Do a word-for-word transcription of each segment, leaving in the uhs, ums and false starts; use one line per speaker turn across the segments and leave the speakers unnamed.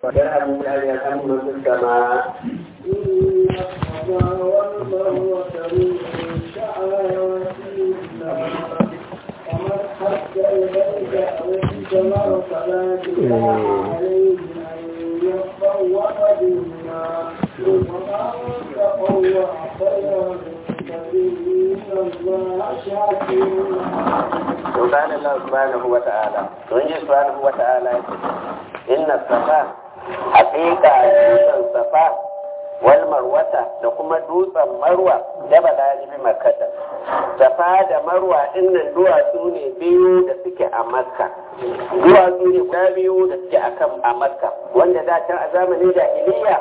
يرحم من أن يرحمه في السماء.
إن الصفا والمروة من شعائر الله ومن حج البيت أو اعتمر فلا جناح عليه أن يطوف بهما ومن تطوع خيرا فإن الله شاكر.
وقال الله سبحانه وتعالى ونجي سبحانه وتعالى إن الصفا حقيقة دوسا الصفا والمروة لكم دوسا مروة جبل آل مكة. Safa da marwa dinnan duwatsu ne biyu da suke a makka duwatsu ne guda biyu da suke akan a makka wanda da can a zamanin jahiliya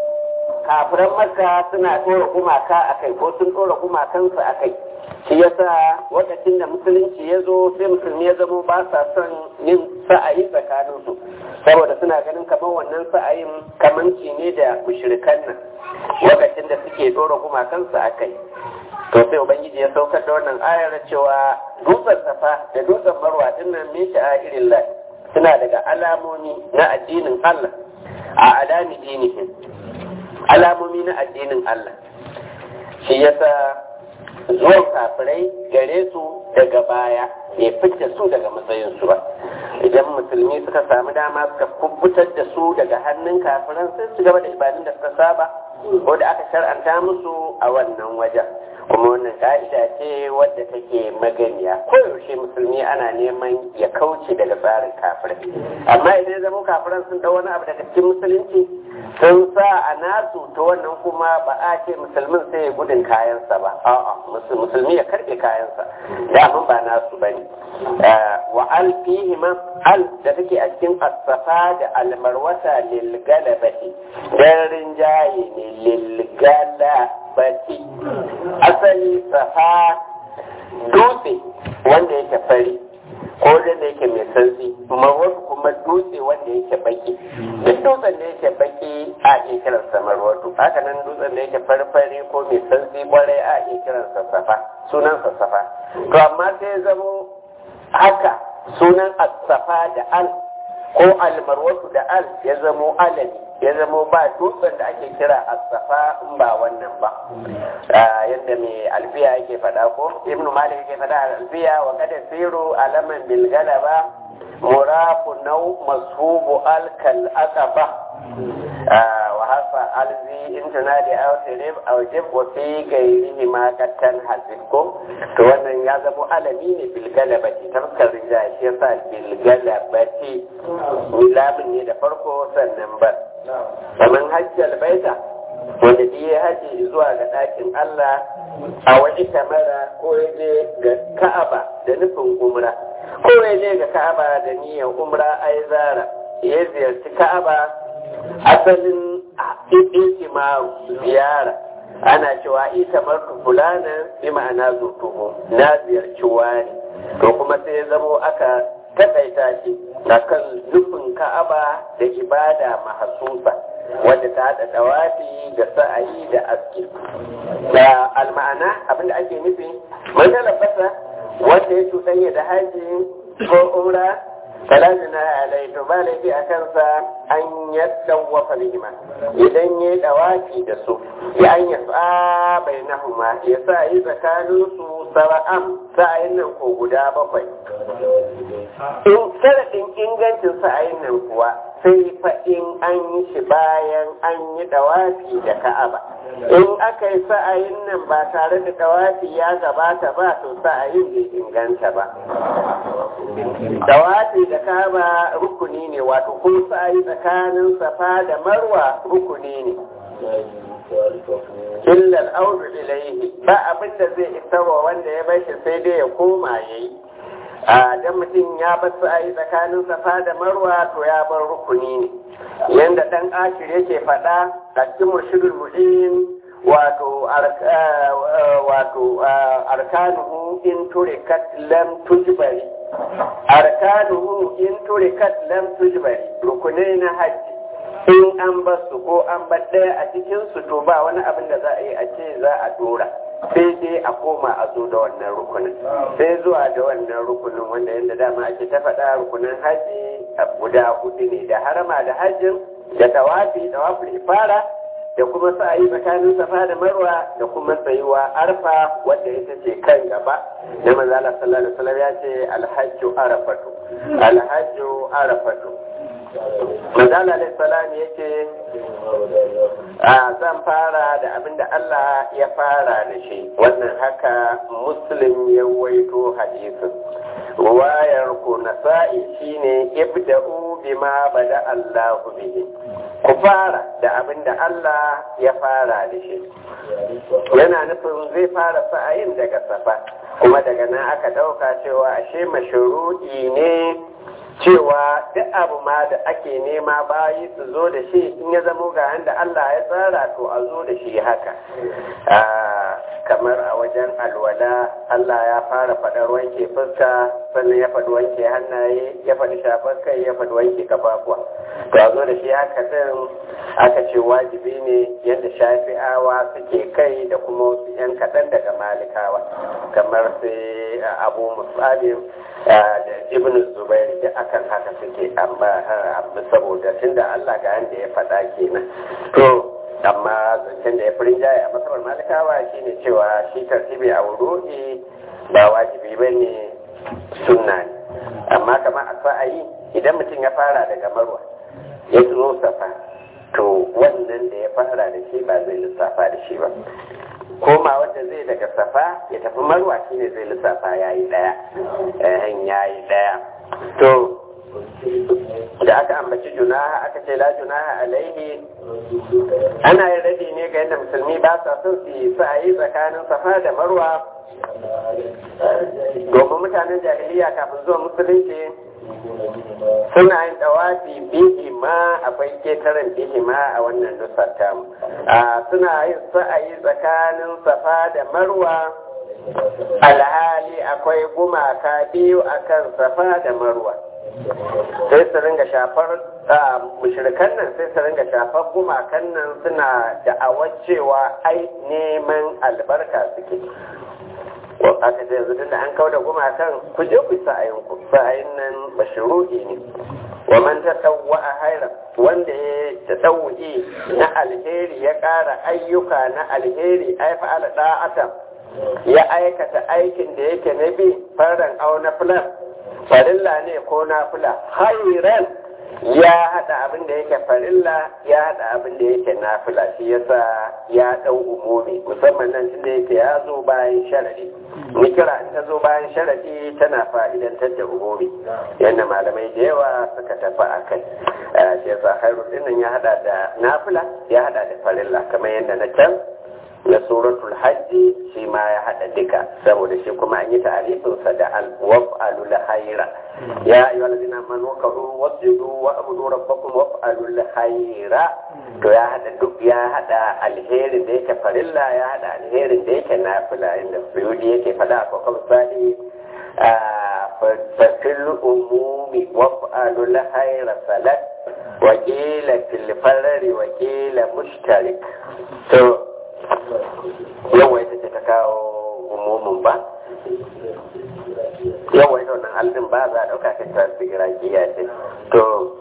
kafiran makka suna ɗora gumaka a kai ko sun ɗora gumakansu a kai shi yasa lokacin da musulunci ya zo sai musulmi ya zama ba sa son yin sa'ayi tsakaninsu saboda suna ganin kamar wannan sa'ayin kamanci ne da mushrikan nan lokacin da suke ɗora gumakansu a kai to sai ubangiji ya saukar da wannan ayar cewa dutsen safa da dutsen marwa dinnan min sha'irin Allah suna daga alamomi na addinin Allah a alami dinihim alamomi na addinin Allah shi yasa zuwan kafirai gare su daga baya ya fice su daga matsayinsu ba idan musulmi suka samu dama suka kubutar da su daga hannun kafiran sai su gaba da ibadun da suka saba ko da aka shar'anta musu a wannan wajen kuma wannan ka'ida ce wadda take maganiya koyaushe musulmi ana neman ya kauce daga tsarin kafirai amma idan ya zama kafiran sun dau wani abu daga cikin musulunci sun sa a nasu to wannan kuma ba a ce musulmin sai ya gudun kayansa ba a'a musulmi ya karbe kayansa da ba nasu bane wa al fihima al da take a cikin as-safa da al-marwata lil galabati dan rinjaye ne lil galabati asali safa dutse wanda yake fari ko da yake mai santsi marwatu kuma dutse wanda yake baki duk dutsen da yake baki a iya kiransa marwatu haka nan dutsen da yake farfare ko mai santsi kwarai a iya kiransa safa sunansa safa to amma sai zamo haka sunan as-safa da al ko al-marwatu da al ya zamo alali ya zamo ba dutsen da ake kira as-safa in ba wannan ba yadda mai alfiya yake faɗa ko ibnu malik yake faɗa alfiya wa kada siru alaman bil galaba murafu nau mashubu alkal aqaba wa hasa alzi intanadi aw tirib aw jib wa fi gairihi ma katan hasib ko to wannan ya zamo alami ne bil galabati tamkar rija shi yasa bil galabati lamin ne da farko sannan ba kamar hajjal baita wanda ya haji zuwa ga ɗakin Allah a wani kamara ko ya je ga Ka'aba da nufin umra ko ya je ga Ka'aba da niyyar umra ai zara ya ziyarci Ka'aba asalin ikimaru ziyara ana cewa ita martu fulana bi ma'ana zutuhu na ziyarci wani to kuma sai ya zamo aka takaita shi akan nufin Ka'aba da ibada mahasusa wadda ta haɗa tawafi da sa'ayi da aski da alma'ana abinda ake nufi man talabasa wanda ya cuɗanya da haji ko umra talazina alai to ba laifi a kansa an yadda wafa bihima idan ya yi dawafi da su ya an ya sa bai nahuma ya sa yi tsakanin su sara'am sa'ayin nan ko guda bakwai in sharaɗin ingancin sa'ayin nan kuwa sai fa in an yi shi bayan an yi dawafi da Ka'aba in aka yi sa'ayin nan ba tare da dawafi ya gabata ba to sa'ayin bai inganta ba dawafi da Ka'aba rukuni ne wato kuma sa'ayi tsakanin Safa da Marwa rukuni ne illa al-awd ilayhi ba abinda zai isa wa wanda ya bashi sai dai ya koma yayi a dan mutum ya bar sa'ayi tsakanin Safa da Marwa to ya bar rukuni ne yanda dan ashir yake faɗa a cikin murshidul mu'in wato wato arkanuhu in turikat lam tujbari arkanuhu in turikat lam tujbari rukunai na hajji in an bar su ko an bar ɗaya a cikin su to ba wani abin da za a yi a ce za a dora sai dai a koma a zo da wannan rukunin sai zuwa da wannan rukunin wanda yadda dama ake ta faɗa rukunin haji a guda hudu ne da harama da hajjin da tawafi tawaful ifara da kuma sa'ayi tsakanin safa da marwa da kuma tsayuwa arfa wadda ita ce kan gaba da manzo Allah sallallahu alaihi wasallam ya ce alhajju arafatu alhajju arafatu manzo Allah alaihi salam yake a zan fara da abinda Allah ya fara da shi wannan haka muslim ya waito hadisin wayar ku nasa'i shine ibda'u bima bada Allahu bihi ku fara da abin da Allah ya fara da shi yana nufin zai fara sa'ayin daga safa kuma daga nan aka ɗauka cewa ashe mashru'i ne cewa duk abu ma da ake nema bayi su zo da shi in ya zamo ga yanda Allah ya tsara to a zo da shi haka kamar a wajen alwala Allah ya fara faɗar wanke fuska sannan ya faɗi wanke hannaye ya faɗi shafar kai ya faɗi wanke kafafuwa to a zo da shi haka din aka ce wajibi ne yadda shafi'awa suke kai da kuma wasu 'yan kaɗan daga malikawa kamar sai abu musabin da ibn zubair da akan haka suke amma saboda tunda Allah ga yanda ya faɗa kenan to amma zancen da ya fi rinjaye a masabar malikawa shine cewa shi tartibi a wuru'i ba wajibi ba ne sunna ne amma kamar a sa'ayi idan mutum ya fara daga marwa ya zo safa to wannan da ya fara da shi ba zai lissafa da shi ba koma wanda zai daga safa ya tafi marwa shine zai lissafa yayi daya eh yayi daya to da aka ambaci junaha aka ce la junaha alaihi ana yin radi ne ga yadda musulmi ba sa son su yi sa'ayi tsakanin safa da marwa domin mutanen jahiliya kafin zuwa musulunci suna yin dawafi bihi ma akwai ketaren bihi ma a wannan nusar tamu suna yin sa'ayi tsakanin safa da marwa alhali akwai gumaka biyu akan safa da marwa sai su ringa shafar mushrikan nan sai su ringa shafar gumakan nan suna da'awar cewa ai neman albarka suke aka ce yanzu tunda an kawo da gumakan ku je ku sa'ayin ku sa'ayin nan mashru'i ne wa man tatawwa hayran wanda ya tatawwi na alheri ya ƙara ayyuka na alheri ai fa'ala da'atan ya aikata aikin da yake na bi faran au na fulan farilla ne ko na fula hayran ya hada abin da yake farilla ya hada abin da yake nafila shi yasa ya dau umumi musamman nan tunda yake ya zo bayan sharadi ni kira in ta zo bayan sharadi tana fa'idantar da umumi yanda malamai da yawa suka tafi akai shi yasa khairu dinnan ya hada da nafila ya hada da farilla kamar yanda na can na suratul hajji shi ma ya hada duka saboda shi kuma an yi ta'arifin sa da al-waf'alul khaira ya ayyuhal ladina amanu kafaru wasjudu wa abudu rabbakum waf'alul khaira to ya hada duk ya hada alherin da yake farilla ya hada alherin da yake nafila inda suyudi yake fada ko kuma sani fa fil umumi waf'alul khaira salat wa qila fil farri wa qila mushtarik to yawa ita ce ta kawo umumin ba yawa ita wannan aldin ba za a ɗauka ta ta sigiragiya ce to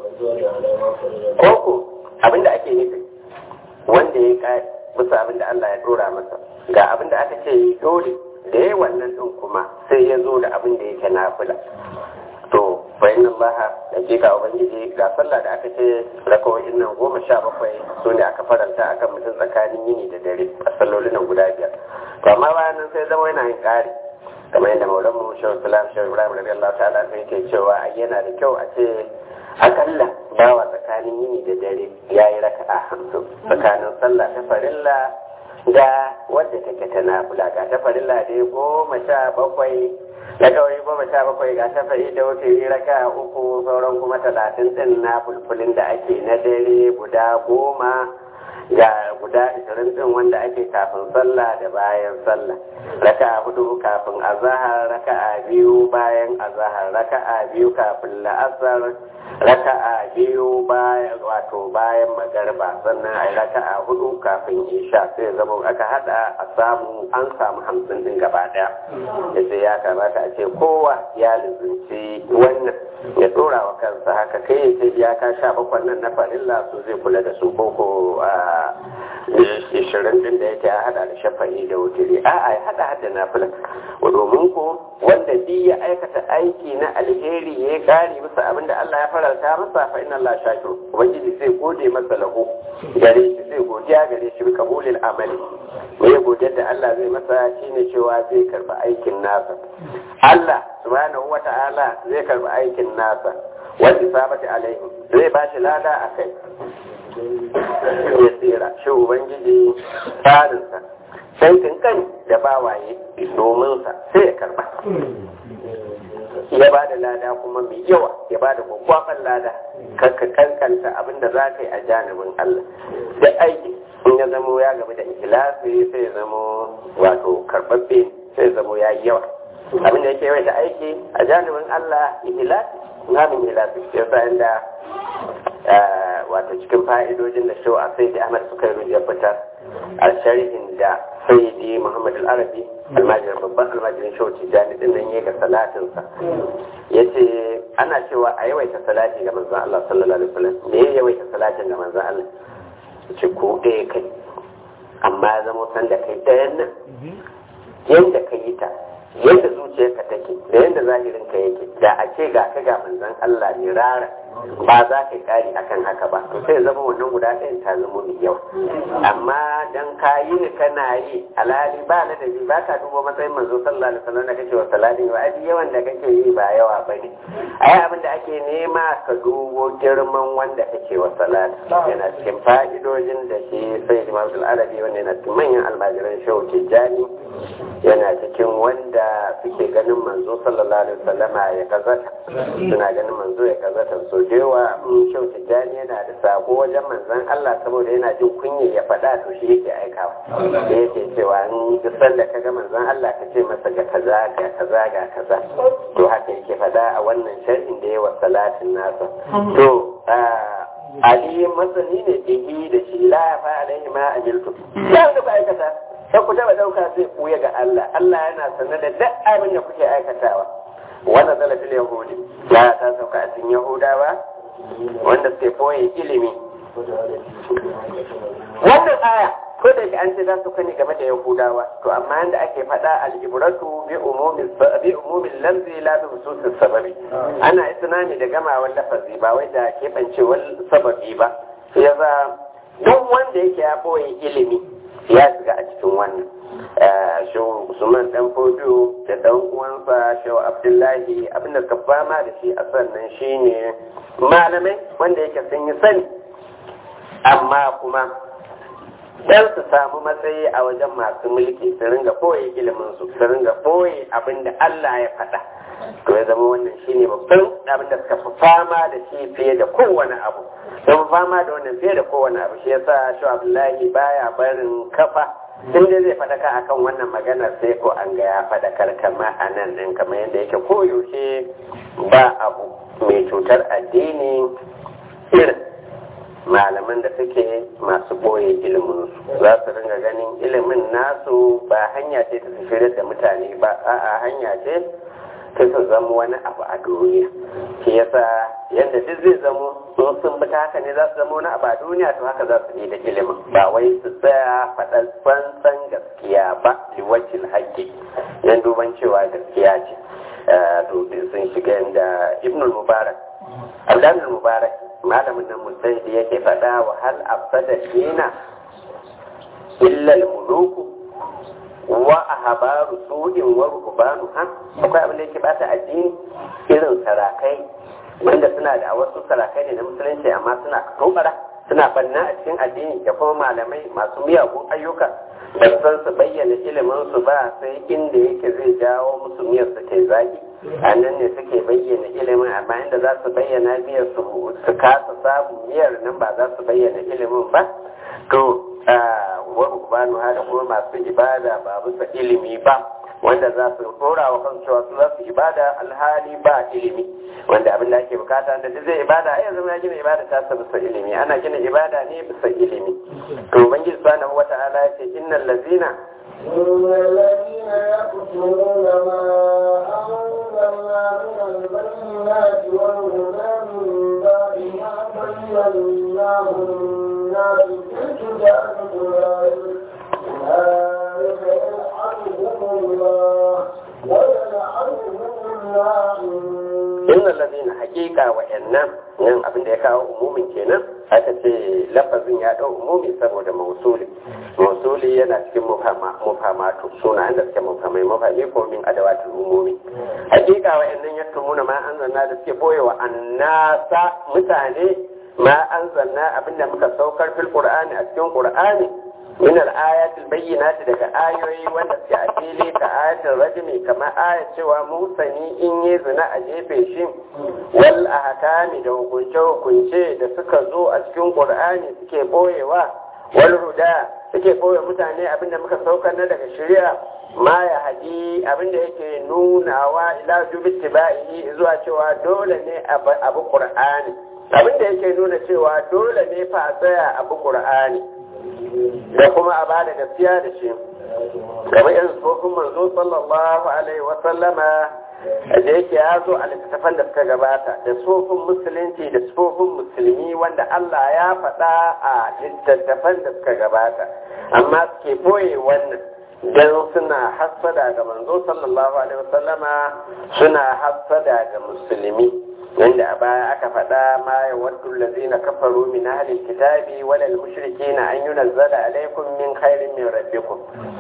koko abinda ake nufi wanda ya kai bisa abinda Allah ya dora masa ga abinda aka ce dole da ya wannan ɗin kuma sai ya zo da abinda yake nafila to fa inna allaha hakika ubangiji ga sallah da aka ce rakawoyin nan goma sha bakwai su ne aka faranta akan mutum tsakanin yini da dare a sallolin nan guda biyar to amma bayan nan sai zama yana yin ƙari kamar yadda maulan mu shehu salam shehu ibrahim radiyallahu ta'ala sai yake cewa ai yana da kyau a ce akalla bawa tsakanin yini da dare yayi raka'a hamsin tsakanin sallah ta farilla da wadda take ta nafila ga ta farilla dai goma sha bakwai da kawai goma sha bakwai ga shafa'i da wuce raka uku sauran kuma talatin din na fulfulin da ake na dare guda goma ga guda ishirin din wanda ake kafin sallah da bayan sallah raka'a hudu kafin azahar raka'a biyu bayan azahar raka'a biyu kafin la'asar raka'a biyu bayan wato bayan magarba sannan ai raka'a hudu kafin isha sai zama aka hada a samu an samu hamsin din gaba daya yace ya kamata a ce kowa ya lizinci wannan ya dora wa kansa haka kai ya ce iyaka sha bakwai nan na farilla su zai kula da su koko a ishirin din da yake hada da shafa'i da wutiri a'a ya hada hada nafila domin ko wanda bi ya aikata aiki na alheri ya kare masa abinda Allah ya faranta masa fa inna Allah shakir ubangiji zai gode masa lahu gare shi zai godiya gare shi bi kabulil amali mai godiyar da Allah zai masa shine cewa zai karba aikin nasa Allah subhanahu wata'ala zai karba aikin nasa wanda sabata alaihi zai ba shi lada akai ya tsira shi ubangiji tsarinsa sai kankan da bawaye domin sa sai ya karba ya ba da lada kuma mai yawa ya ba da gwagwaban lada kanka kankanta abinda za ka yi a janibin Allah da aiki in ya zamo ya gaba da ikhlasi sai ya zamo wato karbabbe sai ya zamo ya yi yawa abinda yake yawa da aiki a janibin Allah ikhlasi namin ikhlasi ya sa inda wato cikin fa'idojin da shi a sai da Ahmad suka yi ya fitar a sharhin da sayyidi Muhammad al-Arabi almajirin babban almajirin shauci jami'in nan ya ga salatinsa ya ce ana cewa a yawaita salati ga manzan Allah sallallahu alaihi wasallam me ya yawaita salatin ga manzan Allah ce ko ɗaya kai amma ya zama san da kai ɗayan nan yadda ka yi ta yadda zuciyarka take da yadda zahirinka yake da a ce ga ka ga manzan Allah ne rara ba za ka yi ƙari akan haka ba to sai zama wannan guda ɗayan ta zama mai yawa amma dan ka yi ni kana yi alhali ba na da ba ka dubo matsayin manzo sallallahu alaihi wasallam da kake wa salati wa adi yawan da kake yi ba yawa bane ai abin da ake nema ka dubo girman wanda kake wa salati yana cikin fa'idojin da shi sai Imam al-Arabi wanda yana cikin manyan almajiran shehu Tijjani yana cikin wanda suke ganin manzo sallallahu alaihi wasallama ya kazata suna ganin manzo ya kazata so jewa in shehu Tijjani yana da sako wajen manzon Allah saboda yana jin kunya ya faɗa to shi yake aikawa da yake cewa in duk sanda ka ga manzon Allah ka ce masa ga kaza ga kaza ga kaza to haka yake faɗa a wannan sharhin da yawa salatin nasa to Ali masani ne bihi da shi la fa alaihi ma ajiltu ya da ba aikata sai ku taba dauka zai buya ga Allah Allah yana sanar da duk abin da kuke aikatawa wannan zalafin yahudi ya ta sauka a cikin yahudawa wanda suke koyi ilimi wannan aya ko da shi an ce za su kani game da yahudawa to amma yanda ake faɗa al-ibratu bi umumin bi umumin lamzi la bi hususis sababi ana isnani da gamawar lafazi ba wai da keɓancewar sababi ba sai yasa duk wanda yake ya koyi ilimi ya shiga a cikin wannan shehu usman dan fodo da dan uwansa shehu abdullahi abinda ka fama da shi a sannan shine malamai wanda yake sun yi sani amma kuma dan su samu matsayi a wajen masu mulki su ringa koyi ilimin su su ringa koyi abinda Allah ya faɗa to ya zama wannan shine babban abin da suka fi fama da shi fiye da kowane abu sun fama da wannan fiye da kowane abu shi yasa shehu abdullahi baya barin kafa in dai zai faɗaka akan wannan maganar sai ko an ga ya faɗakar kama a nan ɗin kamar yadda yake koyaushe ba abu mai cutar addini irin malaman da suke masu ɓoye ilimin za su ringa ganin ilimin nasu ba hanya ce ta shirya da mutane ba a'a hanya ce ta su zama wani abu a duniya shi yasa yadda duk zai zamo sun sun bi ta haka ne za su zama wani abu a duniya to haka za su yi da ilimin ba wai su tsaya faɗar tsantsan gaskiya ba liwacin haƙƙi yan duban cewa gaskiya ce to sun shiga yadda ibnul mubarak abdanul mubarak malamin nan musaidi yake faɗa wa hal afsada dina illa al-muluku wa ahbaru su'in wa ruhbanu ha akwai abin da yake bata addini irin sarakai wanda suna da wasu sarakai ne na musulunci amma suna tobara suna banna a cikin addini da kuma malamai masu miyagun ayyuka ba san su bayyana ilimin su ba sai inda yake zai jawo musu miyar su ta zaki a nan ne suke bayyana ilimin amma inda za su bayyana miyar su su kasa samun miyar nan ba za su bayyana ilimin ba to wa rubanu hada kuma masu ibada ba bisa ilimi ba wanda za su dora wa kan cewa su za su ibada alhali ba ilimi wanda abin da ake bukata da duk zai ibada ai yanzu ya gina ibada ta sa bisa ilimi ana gina ibada ne bisa ilimi to ubangiji subhanahu wata'ala ya ce innal ladzina
والذين يقتلون ما أنزلنا من البينات والهدى من بعد ما بيناه للناس في الكتاب أولئك يلعنهم الله ويلعنهم اللاعنون
inna ladina haqiqa wa yannan nan abin da ya kawo umumin kenan aka ce lafazin ya dau umumi saboda mausuli mausuli yana cikin mufama mufamatu suna da suke mufamai mufami ko min adawatul umumi haqiqa wa yannan ya tumuna ma anzalna da suke boyewa annasa mutane ma anzalna abinda muka saukar fil qur'ani a cikin qur'ani min al-ayatil bayyinati daga ayoyi wanda suke a fili ka ayatul rajmi kamar ayat cewa musani in yi zina a jefe shi wal ahkami da hukunce hukunce da suka zo a cikin qur'ani suke boyewa wal huda suke boye mutane abinda muka saukar na daga shari'a ma ya haji abinda yake nunawa ila jubi tibai zuwa cewa dole ne abu qur'ani abinda yake nuna cewa dole ne fa a tsaya abu qur'ani da kuma a bada gaskiya da shi kamar irin sufofin manzo sallallahu alaihi wa sallama da yake ya zo a littattafan da suka gabata da sufofin musulunci da sufofin musulmi wanda Allah ya faɗa a littattafan da suka gabata amma suke boye wannan dan suna hassada ga manzo sallallahu alaihi wa sallama suna hassada ga musulmi yanda a baya aka faɗa ma ya waddu allazina kafaru min ahli alkitabi wal mushrikeena an yunazzala alaykum min khairin min rabbikum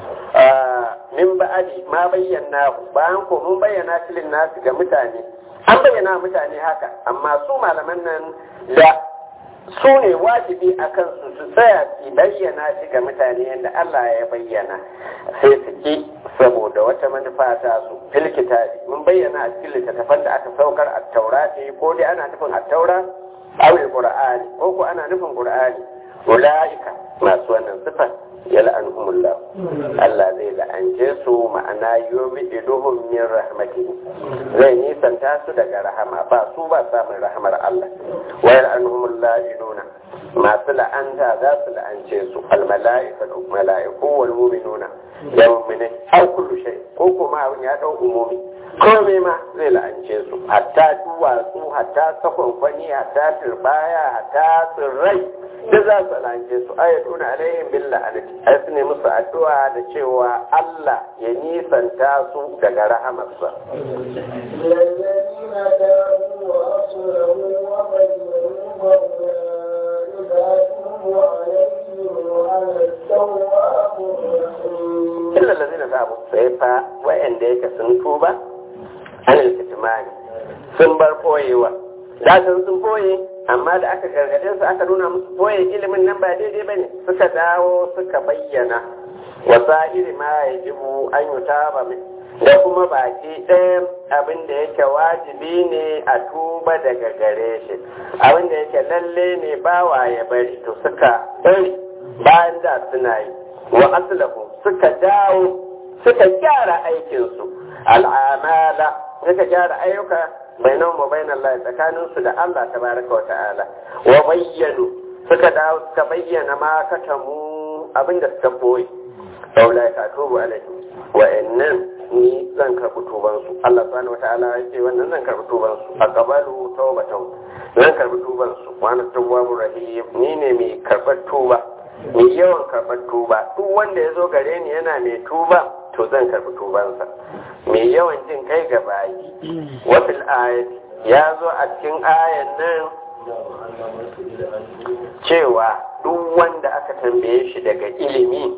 min ba'di ma bayyana bayan ko mun bayyana filin nasu ga mutane an bayyana mutane haka amma su malaman nan da su ne wajibi akan su su tsaya su bayyana shi ga mutane yadda Allah ya bayyana sai su ki saboda wata manufa ta su fil kitabi mun bayyana a cikin littattafan da aka saukar a taurati ko dai ana nufin a taura aw qur'ani ko ko ana nufin qur'ani ulaika masu wannan sifa yal'anuhumullah Allah zai la'ance su ma'ana yubiduhum min rahmatihi zai nisanta su daga rahama ba su ba samun rahamar Allah wa yal'anuhumullah inuna masu la'anta za su la'ance su almala'ikatu mala'iku wal mu'minuna ya mu'minin har kullu shay ko kuma abin ya dau umumi kome ma zai la'ance su hatta duwatsu hatta sakonkwani hatta turbaya hatta tsirrai da za su la'ance su ayatuna alaihim bil la'anati ai su ne musu addu'a da cewa Allah ya nisanta su daga rahamarsa
الذين تابوا وأصلحوا وبينوا فأولئك عليهم وعلى التواب الرحيم
illa allazina tabu sai fa wa'anda yake sun tuba anil kitmani sun bar koyewa da sun sun koye amma da aka gargade su aka nuna musu koye ilimin nan ba daidai bane suka dawo suka bayyana wasa'iri ma yajibu an yutaba min da kuma baki ɗayan abin da yake wajibi ne a tuba daga gare shi abin da yake lalle ne bawa ya bari to suka bari bayan da suna yi wa aslahu suka dawo suka gyara aikinsu al'amala suka gyara ayyuka bainan wa bainan Allah tsakaninsu da Allah tabaraka wa ta'ala wa bayyanu suka dawo suka bayyana ma katamu abinda suka boye saulai ka tubu alaihi wa innan ni zan karɓi tubansu Allah subhanahu wa ta'ala ya ce wannan zan karɓi tubansu a qabalu tawbatan zan karɓi tubansu wa ana tawwabur rahim ni ne mai karɓar tuba mai yawan karɓar tuba duk wanda ya zo gare ni yana mai tuba to zan karɓi tubansa mai yawan jin kai ga bayi wafil ayat ya zo a cikin ayan nan cewa duk wanda aka tambaye shi daga ilimi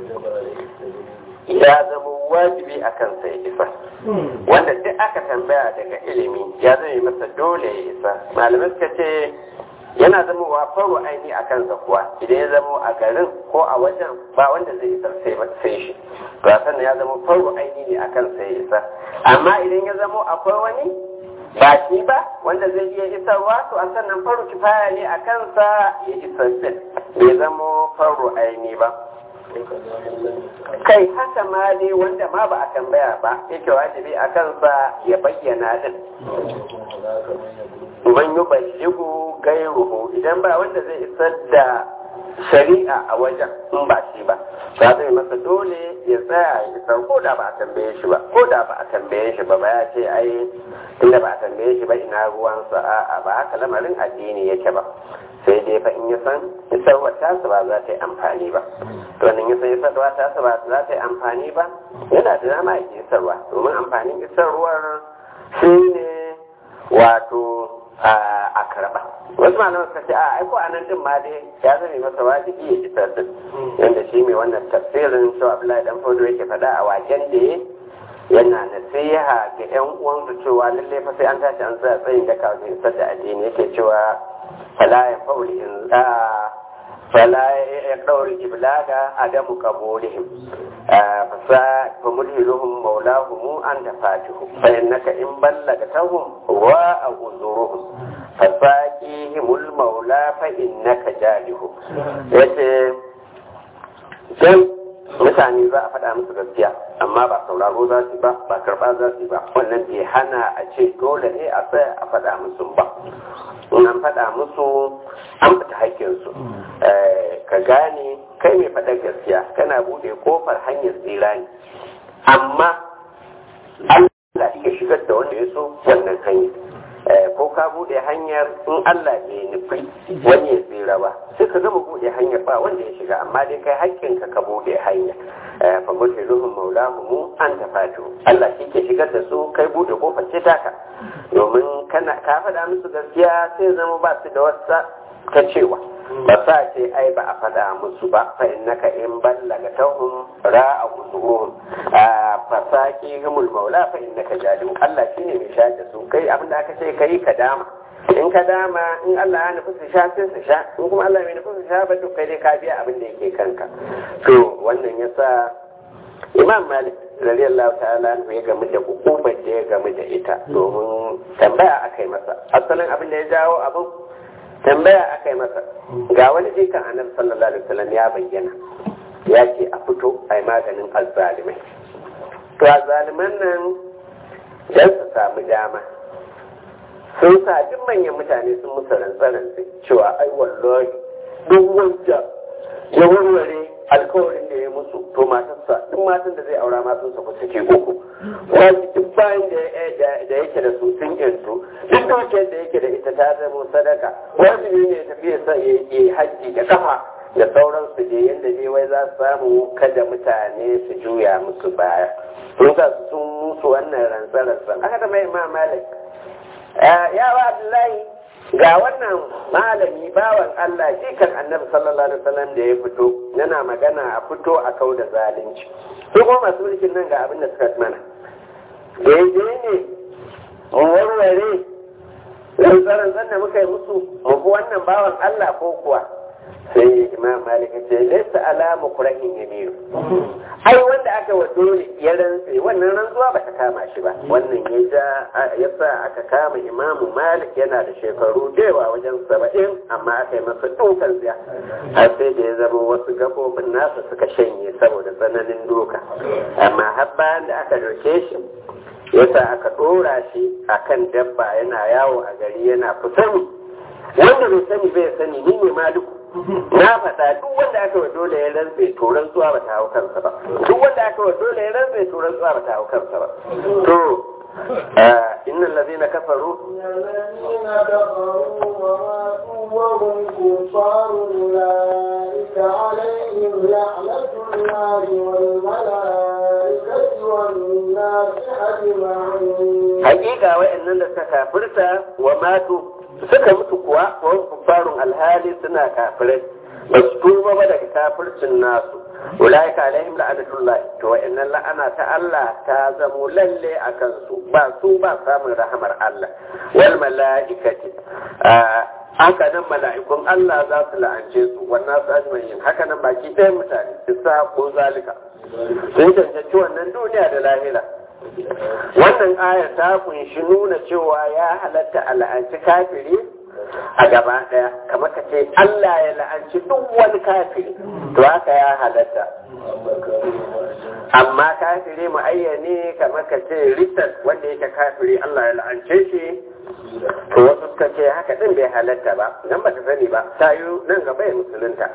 ya zama wajibi a kansa ya isa wanda duk aka tambaya daga ilimi ya zama masa dole ya isa malamai suka ce yana zama wa faru aini a kansa kuwa idan ya zama a garin ko a wajen ba wanda zai isar sai shi to a sannan ya zama faru aini ne a kansa ya isa amma idan ya zama akwai wani ba shi ba wanda zai iya isarwa to a sannan faru kifaya ne a kansa ya isar din bai zama faru aini ba kai haka ma dai wanda ma ba a tambaya ba yake wajibi a kansa ya bayyana din man yi balligu gairuhu idan ba wanda zai isar da shari'a a wajen in ba shi ba ba zai masa dole ya tsaya ya isar ko da ba a tambaye shi ba ko da ba a tambaye shi ba ba ya ce ai tunda ba a tambaye shi ba ina ruwansa a'a ba haka lamarin addini yake ba sai dai fa in ya san isarwar tasa ba za ta yi amfani ba to nan ya san isarwar tasa ba za ta yi amfani ba yana da dama ya isarwa domin amfanin isarwar shi ne wato a karba wasu malaman suka ce a aiko a nan din ma dai ya zame masa wajibi ya isar din yanda shi mai wannan tafsirin shi Abdullahi dan Fodo yake faɗa a waken da yana nasiha ga yan uwansu cewa lallai fa sai an tashi an tsaya tsayin da kawai isar da addini yake cewa fala ya fauli in fala ya dauri iblaga adamu qabulihim fa famulhiluhum maulahum an tafatuhu fa innaka in ballagatahum wa azuruhum fasaqihimul maula fa innaka jalihu yace dan mutane za a faɗa musu gaskiya amma ba sauraro za su ba ba karɓa za su ba wannan bai hana a ce dole ne a tsaya a faɗa musu ba in an faɗa musu an fita haƙƙinsu ka gane kai mai faɗa gaskiya kana buɗe ƙofar hanyar tsira ne amma Allah ya shigar da wanda ya so wannan hanyar ko ka buɗe hanyar in Allah bai nufi wani ya tsira ba sai ka gama buɗe hanyar ba wanda ya shiga amma dai kai haƙƙinka ka buɗe hanya fa mutailuhum maulahum an tafatu Allah shi ke shigar da su kai buɗe kofar ce taka domin kana ka faɗa musu gaskiya sai zama ba su da wasa ta cewa ba sa ce ai ba a faɗa musu ba fa innaka in ballaga tahum ra'a usuhum fa saqihumul maula fa innaka jalim Allah shine mai sha da su kai abinda aka ce kai ka dama in ka dama in Allah ya nufi su sha sai su sha in kuma Allah bai nufi su sha ba duk kai dai ka biya abin da yake kanka to wannan yasa Imam Malik radiyallahu ta'ala ya gamu da hukumar da ya gamu da ita domin tambaya akai masa asalin abin da ya jawo abin tambaya aka yi masa ga wani jikan annabi sallallahu alaihi wasallam ya bayyana ya ce a fito a yi maganin azzalimai to azzaliman nan dan su samu dama sun sa duk manyan mutane sun musu rantsarantsi cewa ai wallahi duk wanda ya warware alkawarin da ya musu to matarsa duk matan da zai aura ma sun sako suke uku wani duk bayan da yake da su sun yanzu duk dukiyar da yake da ita ta zama sadaka wajibi ne tafiya sa ya yi hajji da kafa da sauransu je yadda ne wai za su samu kada mutane su juya musu baya sun sa sun musu wannan rantsarantsan aka da mai imam malik yawa abdullahi ga wannan malami bawan Allah jikan annabi sallallahu alaihi wasallam da ya fito yana magana a fito a kau da zalunci su kuma masu mulkin nan ga abin da suka mana daidai ne mu warware rantsarantsan da muka yi musu mu bi wannan bawan Allah ko kuwa sai imam malik ya ce laysa ala mukrahin yaminu ai wanda aka wa dole ya rantse wannan rantsuwa ba ta kama shi ba wannan ya ja ya sa aka kama imamu malik yana da shekaru dewa wajen saba'in amma aka yi masa dukan ziya har sai da ya zama wasu gabobin nasa suka shanye saboda tsananin doka amma har bayan da aka doke shi yasa aka dora shi akan dabba yana yawo a gari yana fitani wanda bai sani bai sani ni ne maliku na faɗa duk wanda aka wa dole ya rantse to rantsuwa ba ta hau kansa ba duk wanda aka wa dole ya rantse to rantsuwa ba ta hau kansa ba to innal ladina kafaru
الذين كفروا وماتوا وهم كفار أولئك عليهم لعنة الله والملائكة والناس أجمعين.
حقيقة وإن كافرت وماتوا suka mutu kuwa wani kufarun alhali suna kafirai ba su tuba ba daga kafircin nasu ulaika alaihim la'anatullah to wa'annan la'ana ta Allah ta zamo lalle a kansu ba su ba samun rahamar Allah wal mala'ikati haka nan mala'ikun Allah za su la'ance su wannan su ajmain haka nan baki ɗayan mutane su sa ko zalika sun cancanci wannan duniya da lahira. Wannan aya ta kunshi nuna cewa ya halatta a la'anci kafiri a gaba ɗaya kamar ka ce Allah ya la'anci duk wani kafiri to haka ya halatta. Amma kafiri muayyane kamar ka ce ritas wanda yake kafiri Allah ya la'ance shi to wasu suka ce haka din bai halatta ba nan ba ta sani ba ta yi nan gaba ya musulunta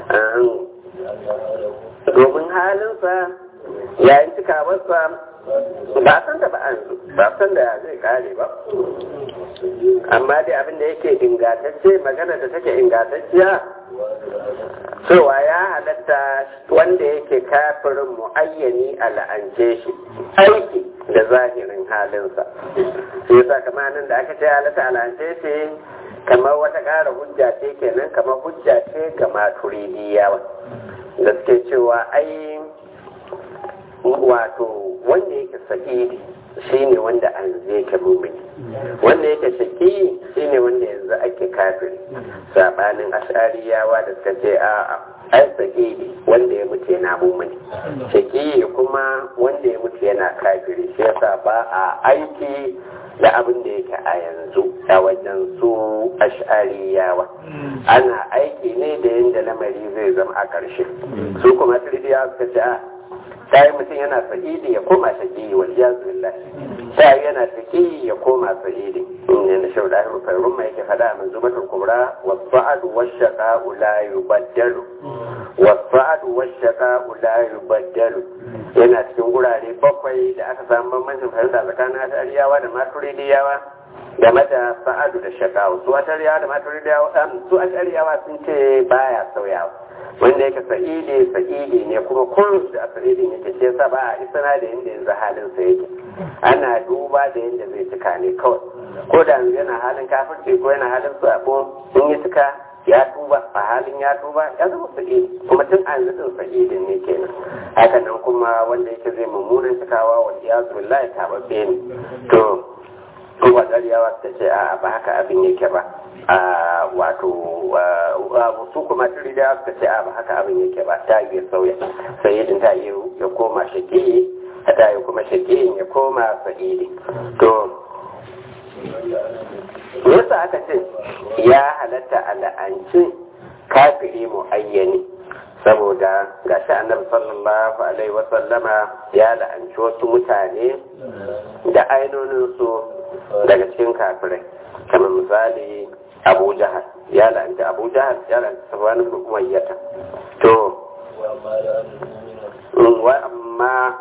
domin halinsa yayin cikawarsa ba san da ba an ba san da zai kare ba amma dai abin da yake ingantacce magana da take ingantacciya cewa ya halatta wanda yake kafirin muayyani a la'ance shi aiki da zahirin halinsa shi yasa kamar nan da aka ce halatta a la'ance shi kamar wata ƙara hujja ce kenan kamar hujja ce ga maturidiyawa da suke cewa ai wato wanda yake saki shi ne wanda an zai ke mumini wanda yake shaki shi ne wanda yanzu ake kafiri sabanin ashariyawa da suka ce a ai saki wanda ya mutu yana mumini shaki kuma wanda ya mutu yana kafiri shi yasa ba a aiki da abin da yake a yanzu a wajen su ashariyawa ana aiki ne da yadda lamari zai zama a ƙarshe su kuma turidiya suka ce a sai mutum yana sa'idi ya koma shaki wal iyazu billah sai yana shaki ya koma sa'idi ne na shauda rufarun mai yake fada min zubatul kubra was-sa'd wash-shaqa'u la yubaddalu was-sa'd wash-shaqa'u la yubaddalu yana cikin gurare bakwai da aka samu bambancin fahimta tsakanin ashariyawa da maturidiyawa game da sa'adu da shaqa'u su ashariyawa da maturidiyawa su ashariyawa sun ce baya sauyawa wanda yake sa'idi sa'idi ne kuma kullum da sa'idi ne ke yasa ba a isana da yadda yanzu halin sa yake ana duba da yadda zai cika ne kawai ko da yanzu yana halin kafirci ko yana halin sabo in ya cika ya tuba a halin ya tuba ya zama sa'idi kuma tun a yanzu din sa'idi ne kenan haka nan kuma wanda yake zai mummunan cikawa wa iyazu billahi tababbe ne to kuma dariyawa ta ce a ba haka abin yake ba a wato su kuma turi da suka ce a ba haka abin yake ba ta yi sauya sayidin ta yi ya koma shaki ta yi kuma shaki ya koma sayidi to yasa aka ce ya halatta a la'anci kafiri muayyani saboda ga shi annabi sallallahu alaihi wasallama ya la'anci wasu mutane da ainoninsu daga cikin kafirai kamar misali abu jahal ya la'anta abu jahal ya la'anta sabanin umayyata to wa amma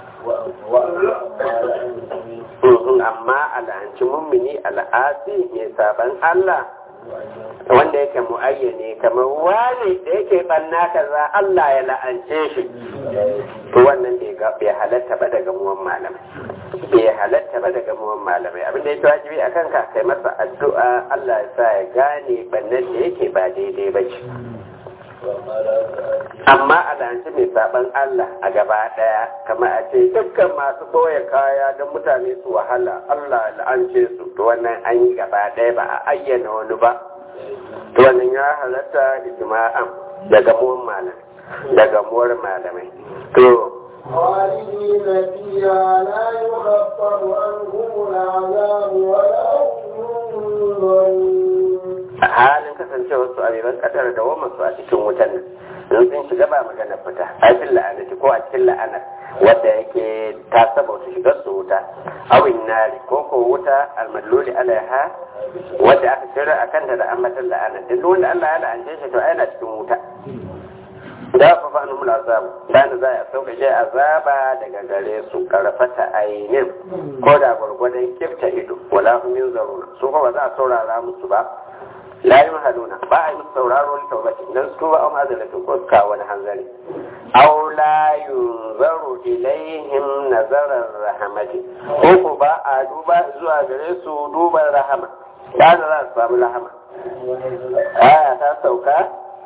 amma al'anci mummini al'asi mai saban Allah wanda yake muayyane kamar wani da yake banna kaza Allah ya la'ance shi to wannan bai halatta ba daga muwan malamai bai halatta ba daga muwan malamai abinda yake wajibi a kanka kai masa addu'a Allah ya sa ya gane bannan da yake ba daidai ba ce amma a la'anci mai saban Allah a gaba daya kamar a ce dukkan masu boye kaya don mutane su wahala Allah la'ance su to wannan an yi gaba daya ba a ayyana wani ba to wannan ya halatta ijma'an daga muwan malamai daga muwar malamai to
خالدين فيها لا يخفف عنهم العذاب ولا هم ينظرون
halin kasancewar su a biban kadar da wa masu a cikin wutan nan sun shiga ba magana fita a cikin la'anati ko a cikin la'ana wadda yake ta saba su shigar su wuta awin nari ko ko wuta almalloli alaiha wadda aka shirya a kanta da ambatan la'ana duk wanda Allah ya la'ance shi to yana cikin wuta da fa fa anumul azab dan za a sauka je azaba daga gare su karfata ainin ko da gurgurdan kifta ido wala hum yunzaruna su ko ba za a saurara musu ba la yuhaduna ba a yi sauraro da tawbati dan su ba amma da ko ka wani hanzari aw la yunzaru ilaihim nazarar rahmati ko ko ba a duba zuwa gare su duban rahama da za su samu rahama aya ta sauka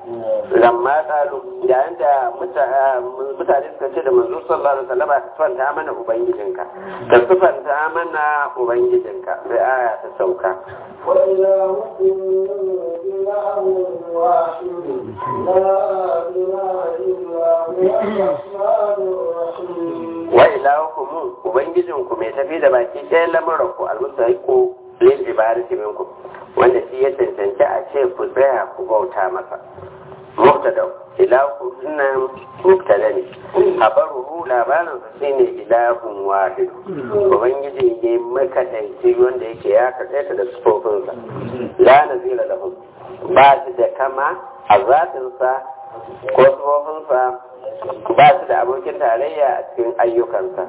lamma qalu yayin da mutane suka ce da manzo sallallahu alaihi wasallam ka sifanta mana ubangijinka ka sifanta mana ubangijinka sai aya ta sauka
وإلهكم إله واحد لا إله إلا هو الرحمن الرحيم
وإلهكم ubangijinku mai tafi da baki ɗaya lamarin ku almustahiqu lil ibadati minkum wanda shi ya tantance a ce ku tsaya ku bauta masa mubtada ilahu sunan mubtada ne habaruhu labarin sa shine ilahun wahid ubangiji ne makadaici wanda yake ya kaɗaita da sufofinsa la nazira lahum ba shi da kama a zatinsa ko sufofinsa ba su da abokin tarayya a cikin ayyukansa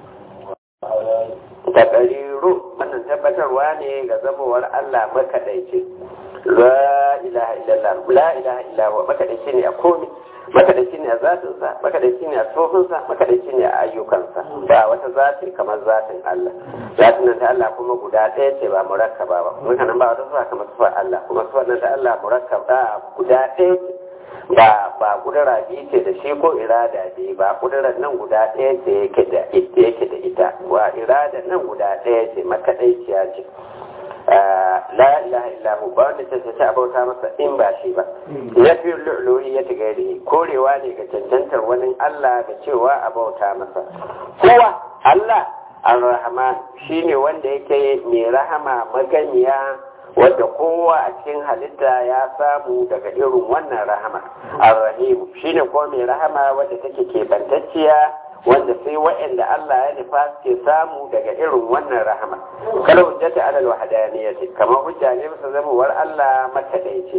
da ƙariru wannan tabbatarwa ne ga zamowar Allah makaɗaici la ilaha illallah la ilaha illallah makaɗaici ne a komi makaɗaici ne a zatinsa makaɗaici ne a tsofinsa makaɗaici ne a ayyukansa ba wata zati kamar zatin Allah zatin nan ta Allah kuma guda ɗaya ce ba murakkaba ba mun nan ba wata sufa kamar sufar Allah kuma sufar nan ta Allah murakkaba guda ɗaya ce ba ba kudura biyu ce da shi ko irada biyu ba kudurar nan guda ɗaya ce yake da ita yake da ita wa irada nan guda ɗaya ce makaɗaiciya ce la ilaha illa hu ba wanda ta ce abauta masa in ba shi ba ya fi lu'luhi ya tigairi korewa ne ga cancantar wani Allah da cewa abauta masa kowa Allah ar-rahman shine wanda yake mai rahama maganiya wadda kowa a cikin halitta ya samu daga irin wannan rahama ar-rahim shine ko mai rahama wadda take kebantacciya wanda sai wa'anda Allah ya nufa ke samu daga irin wannan rahama kala hujjata ala al-wahdaniyyati kamar hujja ne bisa zamowar Allah makadaici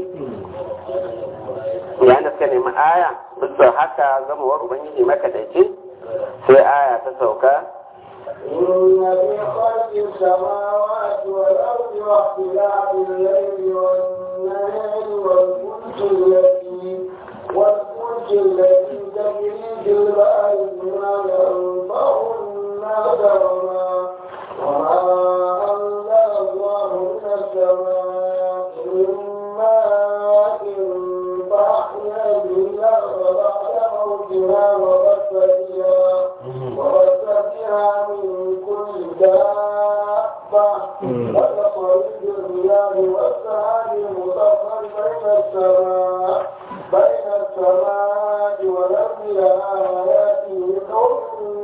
ya da suka nemi aya bisa haka zamowar ubangiji makadaici sai aya ta sauka
إن في خلق السماوات والأرض واختلاف الليل والنهار والفلك التي والفلك التي تجري في البحر بما ينفع الناس وما وما أنزل الله من السماء من ماء فأحيا به الأرض بعد موتها وبث فيها وبث فيها من كل دابة وتخرج الرياح والسحاب المسخر بين السماء بين السماء والأرض لآيات لقوم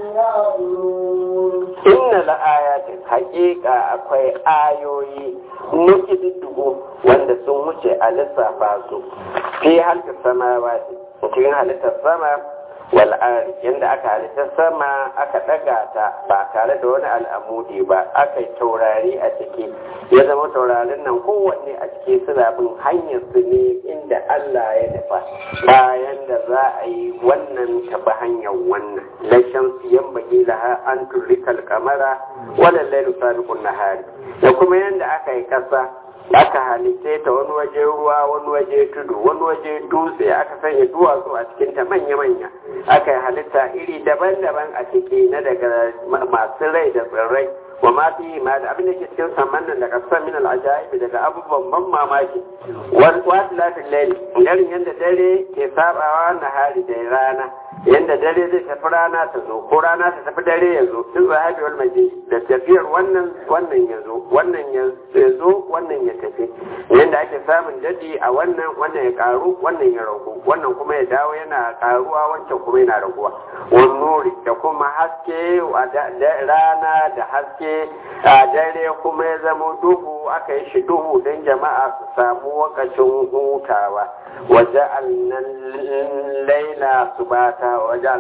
يعقلون
إن لآيات حقيقة أكوي آيوي نكددو wanda sun wuce a lissafa su fi halka samawati cikin halittar sama wal'ari yadda aka halittar sama aka ɗaga ta ba tare da wani al'amudi ba aka yi taurari a ciki ya zama taurarin nan kowanne a ciki suna bin hanyar su ne inda Allah ya nufa bayan da za a yi wannan taɓa hanyar wannan lashen su yan baki da an turrikal kamara wannan lailu sabiqun nahari da kuma yadda aka yi kasa aka halitta ta wani waje ruwa wani waje tudu wani waje dutse aka sanya duwatsu a cikinta manya-manya aka yi halitta iri daban-daban a ciki na daga masu rai da tsirrai wa ma fi ma da abin da ke cikin saman nan daga san min al'ajaib daga abubuwan ban mamaki wal wasilatul layl garin yanda dare ke sabawa na hari da rana yanda dare zai tafi rana ta zo ko rana ta tafi dare ya zo duk zahabi wal maji da tafiyar wannan wannan ya zo wannan ya zo wannan ya tafi yanda ake samun dadi a wannan wannan ya karu wannan ya ragu wannan kuma ya dawo yana karuwa wancan kuma yana raguwa wan nuri da kuma haske rana da haske a dare kuma ya zama duhu aka yi shi duhu don jama'a su samu wakacin hutawa وجعلنا الليل سباتا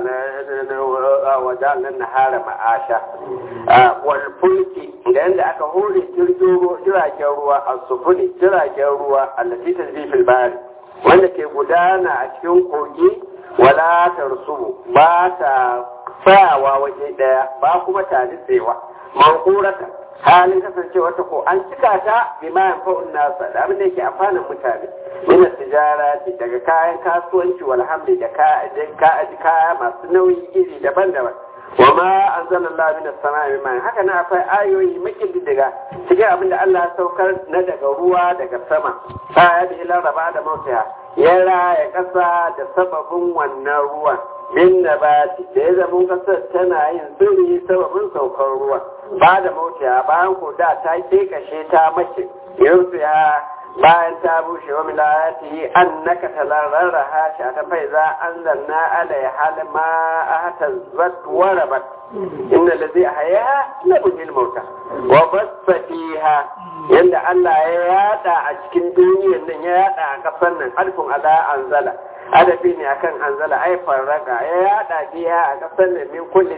وجعلنا النهار معاشا والفلك لأن aka hore jiragen ruwa a sufuri jiragen ruwa allati tajri fil bahr wanda ke gudana a cikin kogi wala tarsubu ba ta tsayawa waje daya ba kuma ta nitsewa manqurata halin kasancewa ta ko an cika ta bi ma yanfa'un nasa da abin da yake amfanin mutane min tijara daga kayan kasuwanci walhamdi da kaya masu nauyi iri daban-daban wa ma anzalallahu minas sama'i min haka na akwai ayoyi makin daga cikin abin da Allah ya saukar na daga ruwa daga sama aya da ila raba da mautiha ya raya ƙasa da sababin wannan ruwan min nabati da ya zama ƙasar tana yin tsiri sababin saukar ruwa ba da mautiya bayan ko da ta kashe ta mace yanzu ya bayan ta bushe wa milayati annaka talarraha sha ta faiza anzalna alaiha ma ahtazzat wa rabat inna allazi ahyaha la bil mauta wa bassa fiha yanda Allah ya yada a cikin duniyar nan ya yada a kasar nan alfun ala anzala adabi ne akan anzala ai farraka ya yada biya a kasar nan min kulli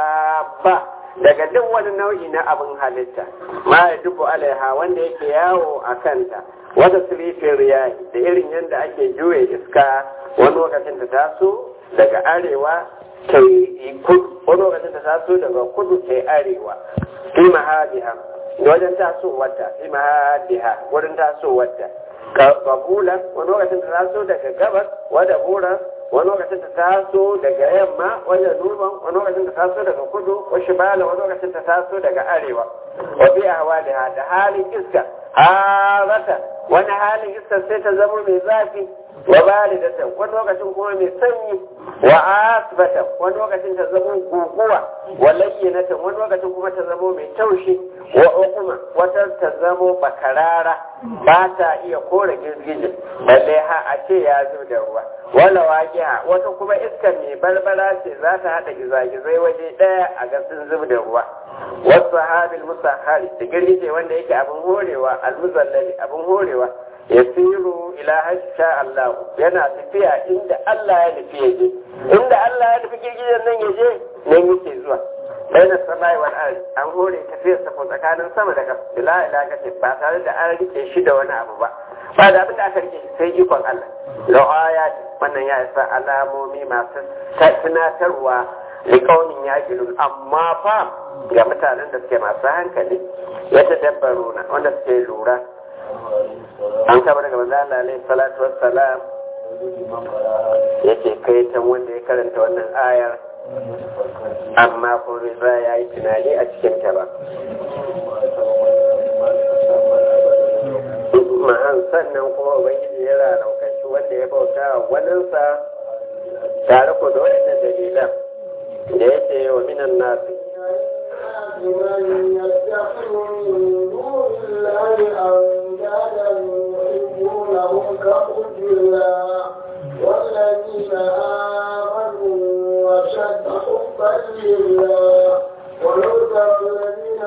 dabba daga duk wani nau'i na abin halitta ma ya dubu alaiha wanda yake yawo a kanta wata silifin riyayi da irin yadda ake juye iska wani lokacin ta taso daga arewa ta yi kudu wani lokacin ta taso daga kudu ta yi arewa fi mahadiha da wajen tasowarta fi mahadiha wurin tasowarta kabula wani lokacin ta taso daga gabas wadda buran wani lokacin ta taso daga yamma wajen nuban wani lokacin ta taso daga kudu wa shibala wani lokacin ta taso daga arewa wa bi ahwaliha da halin iska harata wani halin iska sai ta zama mai zafi wa baridata wani lokacin kuma mai sanyi wa asbata wani lokacin ta zama guguwa wa layyinata wani lokacin kuma ta zama mai taushi wa ukuma wata ta zama bakarara ba ta iya kore girgijin balle ha a ce ya zo da ruwa wala waqi'a wata kuma iskar mai barbara ce za ta hada gizagizai waje daya a ga sun zub da ruwa wasu sahabil musahari da girgije wanda yake abin horewa almuzallali abin horewa ya siru ila hasha Allah yana tafiya inda Allah ya nufi ya je inda Allah ya nufi girgijen nan ya je nan yake zuwa bayan samai wal ardi an hore tafiyar sa tsakanin sama da ƙasa bila ilaqati ba tare da an rike shi da wani abu ba ba da abin da aka rike sai ikon Allah la'ayat wannan ya isa alamomi masu tunatarwa likaunin yaƙilun amma fa ga mutanen da suke masu hankali ya tadabbaru na wanda suke lura an kama daga manzo Allah alaihi salatu wassalam yake kai ta wanda ya karanta wannan ayar amma ko za ya yi tunani a cikin ta ba ma'an sannan kuma ubangiji ya raraukanci wanda ya bauta wa waninsa tare ko da waɗannan dalilan da yake wa minan nasu
من يتخذ من دون الله أندادا يحبونهم كحب الله والذين آمنوا وشد حبا لله ولو ترى الذين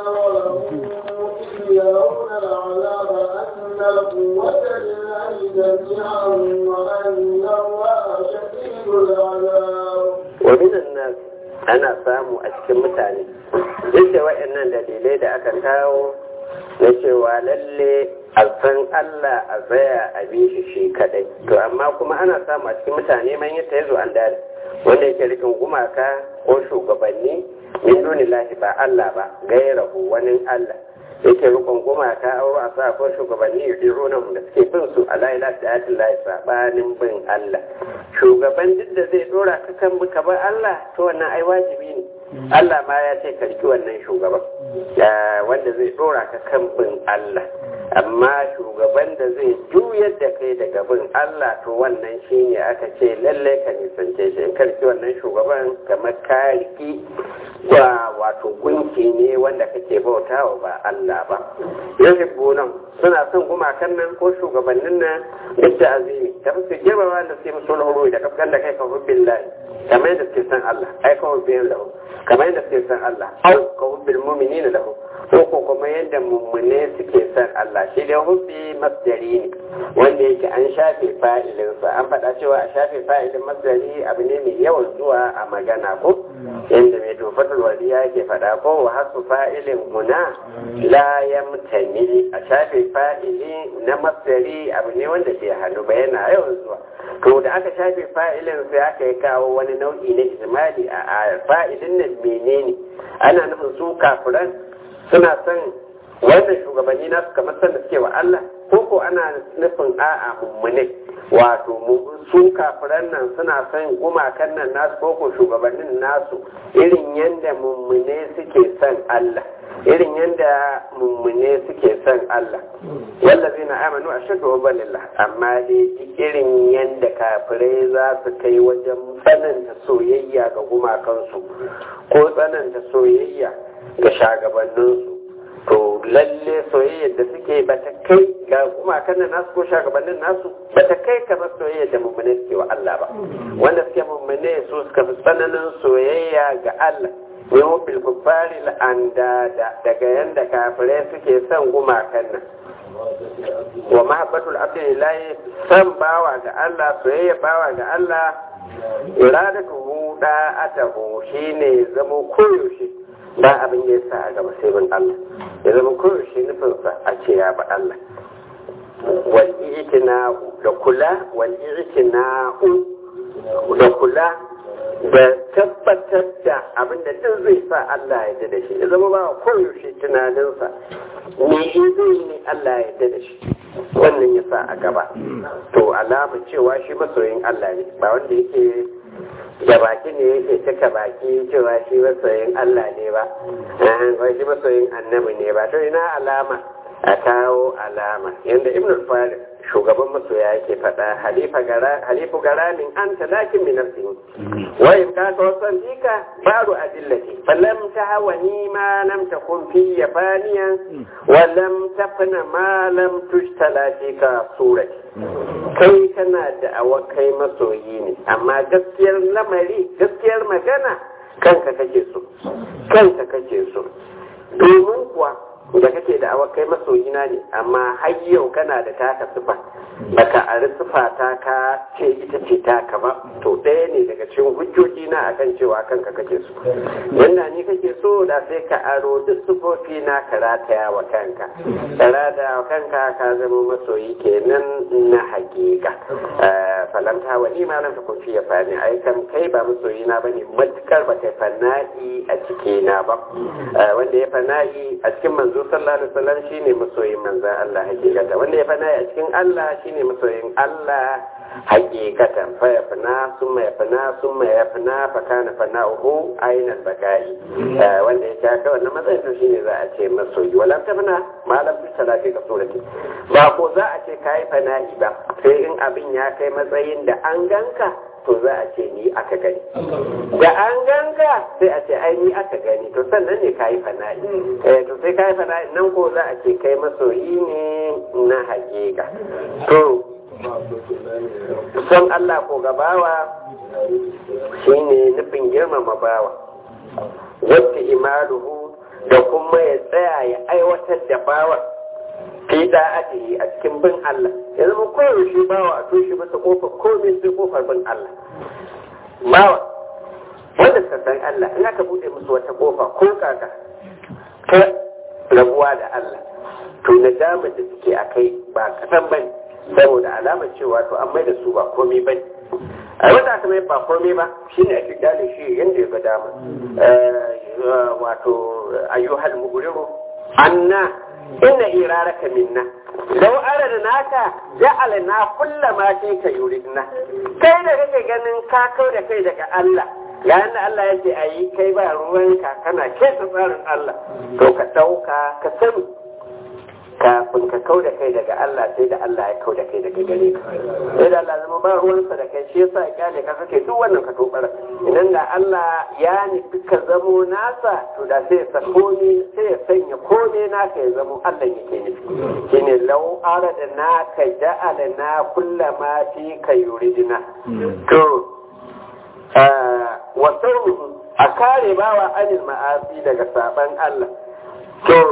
ظلموا إذ يرون العذاب أن القوة لله جميعا وأن الله شديد العذاب
ومن الناس ana samu a cikin mutane duk da waɗannan dalilai da aka kawo na cewa lalle a san Allah a tsaya a bi shi shi kadai to amma kuma ana samu a cikin mutane man yi ta yazo an dare wanda yake rikin gumaka ko shugabanni min dunillahi ba Allah ba gairahu wani Allah yake rikon gumaka auro a sa ko shugabanni yudiruna da suke bin su ala ila ta'atil lahi sabanin bin Allah shugaban duk da zai dora ka kan ka bar Allah to wannan ai wajibi ne Allah ma ya ce karki wannan shugaban wanda zai dora ka kan bin Allah amma shugaban da zai juyar da kai daga bin Allah to wannan shine aka ce lalle ka nisance shi in karki wannan shugaban kamar ka riki wa wato gunki ne wanda kake bautawa ba Allah ba yuhibbuna suna son gumakan nan ko shugabannin nan da azimi da su girmama da su musu horo da kafkan da kai ka hubbil lahi kamar yadda suke san Allah ai ka hubbil lahu kamar yadda suke san Allah au ka hubbil mu'minina lahu ko ko kuma yadda mummune suke san Allah shi dai hubbi masdari ne wanda yake an shafe fa'ilinsa an faɗa cewa a shafe fa'ilin masdari abu ne mai yawan zuwa a magana ko yadda mai tofatul wadiya yake faɗa ko wa hasu fa'ilin muna la yamtani a shafe fa'ili na masdari abu ne wanda ke hannu ba yana yawan zuwa to da aka shafe fa'ilin sai aka yi kawo wani nau'i na ijmali a ayar fa'ilin nan menene ana nufin su kafiran suna son wannan shugabanni nasu kamar sanda suke wa Allah ko ko ana nufin a'a mummune wato su kafiran nan suna son gumakan nan nasu ko ko shugabannin nasu irin yadda mummune suke son Allah irin yadda mummune suke son Allah wallazina amanu ashaddu hubbalillah amma dai irin yadda kafirai za su kai wajen tsananta soyayya ga gumakansu ko tsananta soyayya ga shagabanninsu to lalle soyayyar da suke ba ta kai ga gumakan nan nasu ko shagabannin nasu ba ta kai kamar soyayyar da mummune suke wa Allah ba wanda suke mummune su suka fi tsananin soyayya ga Allah ne mafi kuffari al'andada daga yadda kafirai suke son gumakan nan wa mahabbatul abdi lillahi san bawa ga Allah soyayya bawa ga Allah iradatuhu da'atahu shine zama koyaushe ba abin da yasa a gaba sai bin Allah ya zama koyaushe nufinsa a ce ya ba Allah wal i'tina'u da kula wal i'tina'u da kula da tabbatar da abin da duk zai sa Allah ya da shi ya zama ba koyaushe tunaninsa me zai ne Allah ya da shi wannan ya sa a gaba to alama cewa shi masoyin Allah ne ba wanda yake da baki ne yake cika baki cewa shi masoyin Allah ne ba wai shi masoyin annabi ne ba to ina alama a kawo alama yanda ibn al-farid shugaban masoya yake faɗa halifa gara halifu garanin anta lakin min nafsihi wa in ka tawassan dika baru adillati falam tahawani ma lam takun fi yafaniyan wa lam tafna ma lam tushtala fika surati kai kana da awakai masoyi ne amma gaskiyar lamari gaskiyar magana kanka kake so kanka kake so domin kuwa da kake da awakai masoyina ne amma har yau kana da taka sifa baka a sifa ta ka ce ita ce taka ba to ɗaya ne daga cikin hujjoji na akan cewa kanka kake so yanda ni kake so da sai ka aro duk sifofi na ka rataya wa kanka rada wa kanka ka zama masoyi kenan na hakika falanta wa ni ma nan ka kunci ya fani ai kan kai ba masoyi na bane matukar ba kai fana'i a cikina ba wanda ya fana'i a cikin manzo sallallahu alaihi wasallam shine masoyin manzon Allah hakikata wanda ya fana a cikin Allah shine masoyin Allah hakikatan fa yafna summa yafna summa yafna fa kana fana'uhu ainal bakai wanda ya taka wannan matsayin to shine za a ce masoyi wala tafna malam fi salati ka surati ba ko za a ce kai fana'i ba sai in abin ya kai matsayin da an ganka to za a ce ni aka gani da an ganka sai a ce ai ni aka gani to sannan ne kayi fana'i eh to sai kayi fana'i nan ko za a ce kai masoyi ne na hakika to son Allah ko gabawa shine nufin girmama bawa wata imaluhu da kuma ya tsaya ya aiwatar da bawa fi da'atihi a cikin bin Allah ya zama koyaushe bawa a toshe masa kofar komai sai kofar bin Allah bawa wanda suka san Allah in aka bude musu wata kofa ko kaka ta rabuwa da Allah to nadamar da suke a kai ba kasan bane saboda alamar cewa to an mai da su ba komai bane a wanda aka mai ba komai ba shine ake gane shi yanda ya ga dama wato ayyuhal mugriru anna inna iraraka minna law aradnaka ja'alna kullama fika yuridna kai da kake ganin ka kau da kai daga Allah yayin da Allah yake ayi kai ba ruwanka kana kesa tsarin Allah to ka dauka ka sani kafin ka kau da kai daga Allah sai da Allah ya kau da kai daga gare ka sai da Allah zama ba ruwansa da kai shi yasa ya kyale ka kake duk wannan ka tobara idan da Allah ya nufi ka zamo nasa to da sai ya komai sai ya sanya komai naka ya zamo Allah yake nufi shine law arada naka ja'ala na kullama fi ka yuridina to wa sirru a kare bawa anil ma'asi daga saban Allah to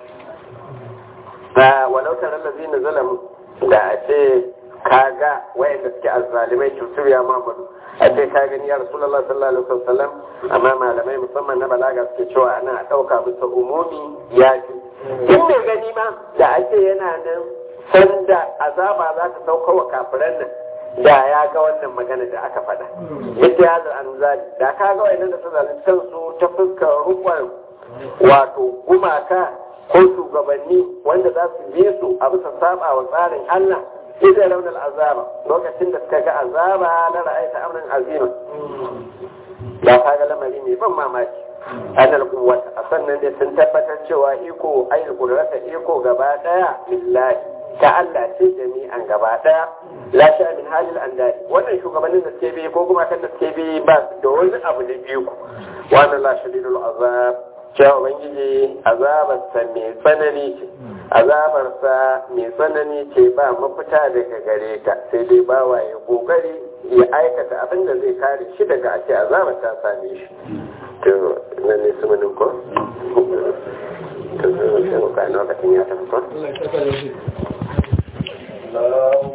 walau tare da zina zalamu da a ce kaga wayanda suke azzalimai cutar ya mamadu a ce ka gani ya rasulullah sallallahu alaihi wasallam amma malamai musamman na balaga suke cewa ana dauka bisa umumi ya fi in mai gani ma da a ce yana nan sanda azaba za ta sauka wa kafiran nan da ya ga wannan magana da aka faɗa yadda ya zan anzali da ka ga wayannan da su zalunci kansu ta fuskar rukun wato gumaka ko shugabanni wanda za su je su a bisa saba wa tsarin Allah idan raunar azaba lokacin da suka ga azaba na ra'aita amrin azima ba ka ga lamari ne ban mamaki anal quwwata a sannan dai sun tabbatar cewa iko ayyul qudrata iko gaba daya billahi ta Allah ce jami'an gaba daya la sha min halil andari wannan shugabannin da suke bi ko kuma kan da suke bi ba da wani abu da biyu wannan la shadidul azab cewa ubangiji azabarsa mai tsanani ce azabarsa mai tsanani ce ba mafita daga gare ta sai dai bawa ya kokari ya aikata abin da zai kare shi daga ake azabar ta same shi to nan ne su manin ko to sai lokacin ya tafi ko